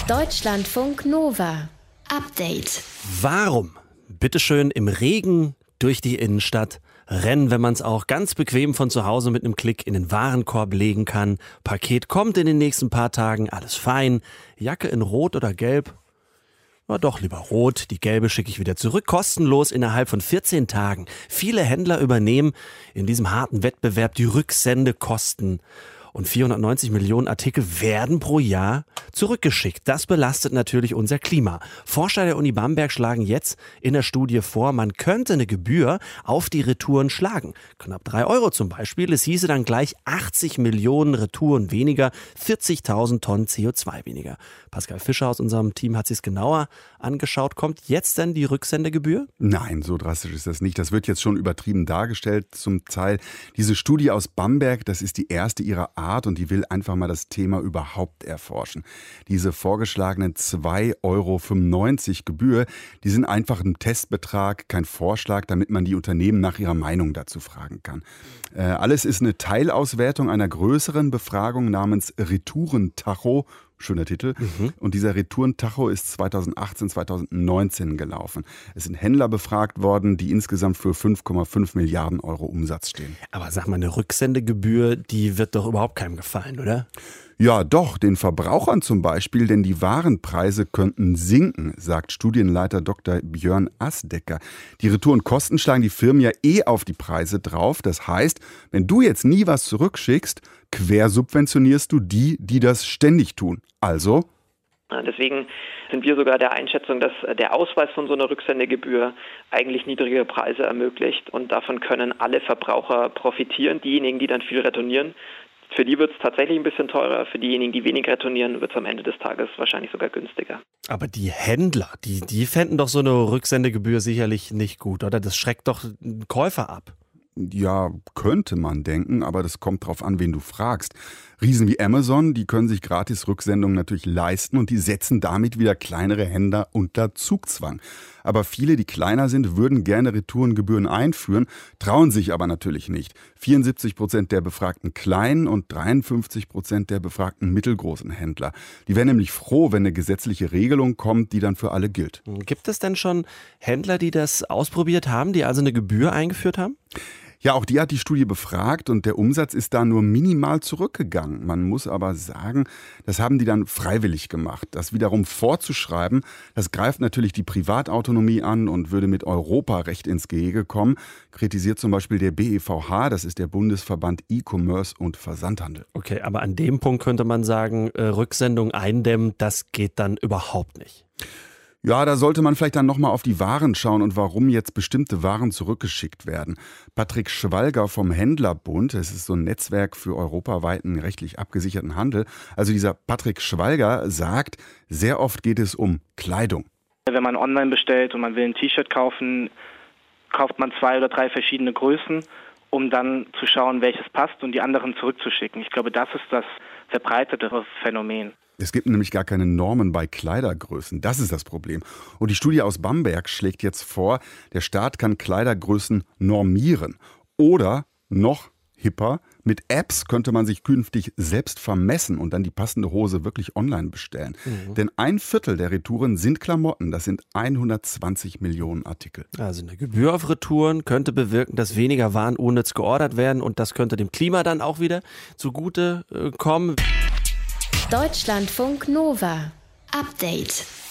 Deutschlandfunk Nova. Update. Warum, bitteschön, im Regen durch die Innenstadt rennen, wenn man es auch ganz bequem von zu Hause mit einem Klick in den Warenkorb legen kann? Paket kommt in den nächsten paar Tagen, alles fein. Jacke in Rot oder Gelb? Na doch, lieber Rot. Die gelbe schicke ich wieder zurück. Kostenlos innerhalb von 14 Tagen. Viele Händler übernehmen in diesem harten Wettbewerb die Rücksendekosten. Und 490 Millionen Artikel werden pro Jahr zurückgeschickt. Das belastet natürlich unser Klima. Forscher der Uni Bamberg schlagen jetzt in der Studie vor, man könnte eine Gebühr auf die Retouren schlagen. Knapp 3 Euro zum Beispiel. Es hieße dann gleich 80 Millionen Retouren weniger, 40.000 Tonnen CO2 weniger. Pascal Fischer aus unserem Team hat sich es genauer angeschaut. Kommt jetzt denn die Rücksendegebühr? Nein, so drastisch ist das nicht. Das wird jetzt schon übertrieben dargestellt zum Teil. Diese Studie aus Bamberg, das ist die erste ihrer Art und die will einfach mal das Thema überhaupt erforschen. Diese vorgeschlagenen 2,95 Euro Gebühr, die sind einfach ein Testbetrag, kein Vorschlag, damit man die Unternehmen nach ihrer Meinung dazu fragen kann. Alles ist eine Teilauswertung einer größeren Befragung namens Retourentacho. Schöner Titel. Und dieser Retourentacho ist 2018, 2019 gelaufen. Es sind Händler befragt worden, die insgesamt für 5,5 Milliarden Euro Umsatz stehen. Aber sag mal, eine Rücksendegebühr, die wird doch überhaupt keinem gefallen, oder? Ja, doch, den Verbrauchern zum Beispiel, denn die Warenpreise könnten sinken, sagt Studienleiter Dr. Björn Asdecker. Die Retourenkosten schlagen die Firmen ja auf die Preise drauf. Das heißt, wenn du jetzt nie was zurückschickst, quersubventionierst du die, die das ständig tun. Also? Deswegen sind wir sogar der Einschätzung, dass der Ausweis von so einer Rücksendegebühr eigentlich niedrigere Preise ermöglicht und davon können alle Verbraucher profitieren. Diejenigen, die dann viel retournieren, für die wird es tatsächlich ein bisschen teurer. Für diejenigen, die wenig retournieren, wird es am Ende des Tages wahrscheinlich sogar günstiger. Aber die Händler, die fänden doch so eine Rücksendegebühr sicherlich nicht gut, oder? Das schreckt doch einen Käufer ab. Ja, könnte man denken, aber das kommt drauf an, wen du fragst. Riesen wie Amazon, die können sich gratis Rücksendungen natürlich leisten und die setzen damit wieder kleinere Händler unter Zugzwang. Aber viele, die kleiner sind, würden gerne Retourengebühren einführen, trauen sich aber natürlich nicht. 74% der befragten kleinen und 53% der befragten mittelgroßen Händler. Die wären nämlich froh, wenn eine gesetzliche Regelung kommt, die dann für alle gilt. Gibt es denn schon Händler, die das ausprobiert haben, die also eine Gebühr eingeführt haben? Ja, auch die hat die Studie befragt und der Umsatz ist da nur minimal zurückgegangen. Man muss aber sagen, das haben die dann freiwillig gemacht. Das wiederum vorzuschreiben, das greift natürlich die Privatautonomie an und würde mit Europarecht ins Gehege kommen, kritisiert zum Beispiel der BEVH, das ist der Bundesverband E-Commerce und Versandhandel. Okay, aber an dem Punkt könnte man sagen, Rücksendung eindämmen, das geht dann überhaupt nicht. Ja, da sollte man vielleicht dann nochmal auf die Waren schauen und warum jetzt bestimmte Waren zurückgeschickt werden. Patrick Schwalger vom Händlerbund, das ist so ein Netzwerk für europaweiten rechtlich abgesicherten Handel. Also dieser Patrick Schwalger sagt, sehr oft geht es um Kleidung. Wenn man online bestellt und man will ein T-Shirt kaufen, kauft man 2 oder 3 verschiedene Größen, um dann zu schauen, welches passt und die anderen zurückzuschicken. Ich glaube, das ist das verbreitetere Phänomen. Es gibt nämlich gar keine Normen bei Kleidergrößen. Das ist das Problem. Und die Studie aus Bamberg schlägt jetzt vor, der Staat kann Kleidergrößen normieren. Oder noch hipper, mit Apps könnte man sich künftig selbst vermessen und dann die passende Hose wirklich online bestellen. Denn 1/4 der Retouren sind Klamotten. Das sind 120 Millionen Artikel. Also eine Gebühr auf Retouren könnte bewirken, dass weniger Waren unnütz geordert werden und das könnte dem Klima dann auch wieder zugute kommen. Deutschlandfunk Nova. Update.